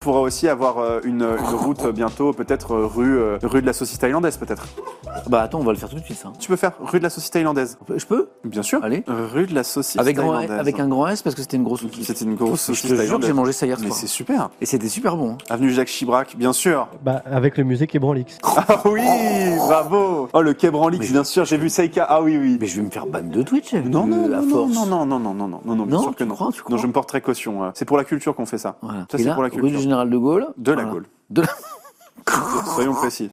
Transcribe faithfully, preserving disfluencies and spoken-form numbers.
pourra aussi avoir euh, une, une route euh, bientôt, peut-être euh, rue, euh, rue de la saucisse thaïlandaise, peut-être. Bah attends, on va le faire tout de suite ça. Tu peux faire rue de la saucisse thaïlandaise. Je peux? Bien sûr. Allez. Rue de la saucisse Avec, grand, thaïlandaise. avec un grand S parce que c'était une grosse saucisse. C'était une grosse Je saucisse te jure que thaïlandaise. j'ai mangé ça hier Mais soir. c'est super. Et c'était super bon. Hein. Avenue Jacques Chirac, bien sûr. Bah, avec le musée Quai Branlix. Ah oui, bravo. Oh, le Quai Branlix, Mais bien sûr, j'ai vu Seika. Ah oui, oui. Mais je vais me faire ban de Twitch. Non, non, la non, force. non, non, non, non, non, non, non, non, bien Non, sûr que tu non. crois, tu crois Non, je me porte très caution. euh. C'est pour la culture qu'on fait ça. Voilà. Ça, Et c'est là, pour la rue culture. du Général de Gaulle. De la Voilà. Gaule. De la... Soyons précis.